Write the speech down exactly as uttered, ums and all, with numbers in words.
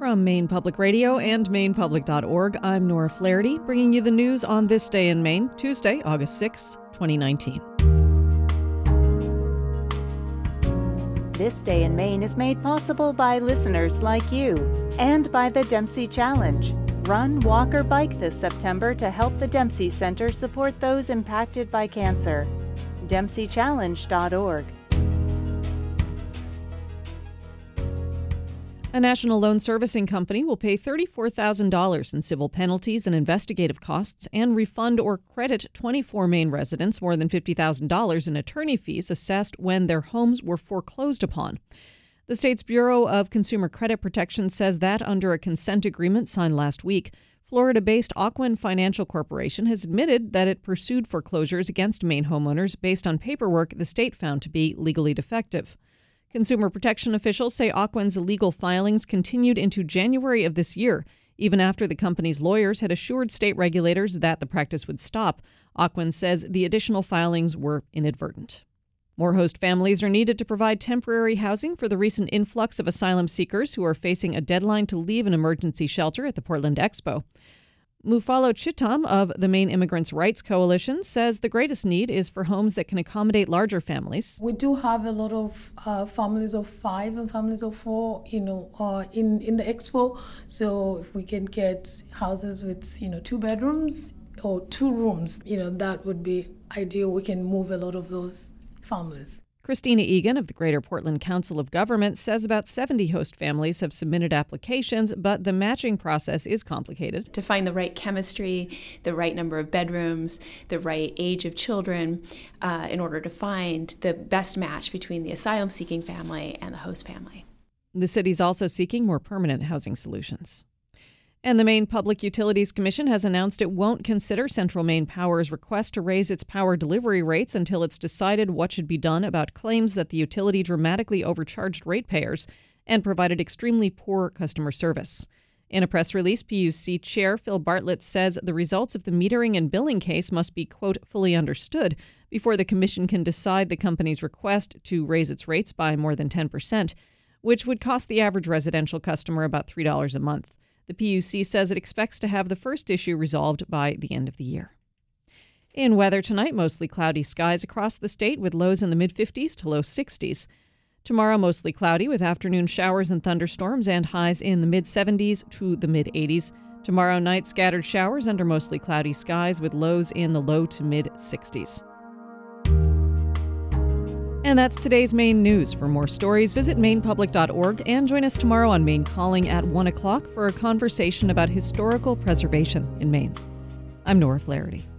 From Maine Public Radio and maine public dot org, I'm Nora Flaherty, bringing you the news on this day in Maine, Tuesday, August sixth, twenty nineteen. This Day in Maine is made possible by listeners like you and by the Dempsey Challenge. Run, walk, or bike this September to help the Dempsey Center support those impacted by cancer. dempsey challenge dot org. A national loan servicing company will pay thirty-four thousand dollars in civil penalties and investigative costs and refund or credit twenty-four Maine residents more than fifty thousand dollars in attorney fees assessed when their homes were foreclosed upon. The state's Bureau of Consumer Credit Protection says that under a consent agreement signed last week, Florida-based Ocwen Financial Corporation has admitted that it pursued foreclosures against Maine homeowners based on paperwork the state found to be legally defective. Consumer protection officials say Ocwen's illegal filings continued into January of this year, even after the company's lawyers had assured state regulators that the practice would stop. Ocwen says the additional filings were inadvertent. More host families are needed to provide temporary housing for the recent influx of asylum seekers who are facing a deadline to leave an emergency shelter at the Portland Expo. Mufalo Chitam of the Maine Immigrants' Rights Coalition says the greatest need is for homes that can accommodate larger families. We do have a lot of uh, families of five and families of four, you know, uh, in, in the expo. So if we can get houses with, you know, two bedrooms or two rooms, you know, that would be ideal. We can move a lot of those families. Christina Egan of the Greater Portland Council of Governments says about seventy host families have submitted applications, but the matching process is complicated. To find the right chemistry, the right number of bedrooms, the right age of children, uh, in order to find the best match between the asylum-seeking family and the host family. The city's also seeking more permanent housing solutions. And the Maine Public Utilities Commission has announced it won't consider Central Maine Power's request to raise its power delivery rates until it's decided what should be done about claims that the utility dramatically overcharged ratepayers and provided extremely poor customer service. In a press release, P U C Chair Phil Bartlett says the results of the metering and billing case must be, quote, fully understood before the commission can decide the company's request to raise its rates by more than ten percent, which would cost the average residential customer about three dollars a month. The P U C says it expects to have the first issue resolved by the end of the year. In weather tonight, mostly cloudy skies across the state with lows in the mid-fifties to low sixties. Tomorrow, mostly cloudy with afternoon showers and thunderstorms and highs in the mid-seventies to the mid-eighties. Tomorrow night, scattered showers under mostly cloudy skies with lows in the low to mid-sixties. And that's today's Maine news. For more stories, visit maine public dot org and join us tomorrow on Maine Calling at one o'clock for a conversation about historical preservation in Maine. I'm Nora Flaherty.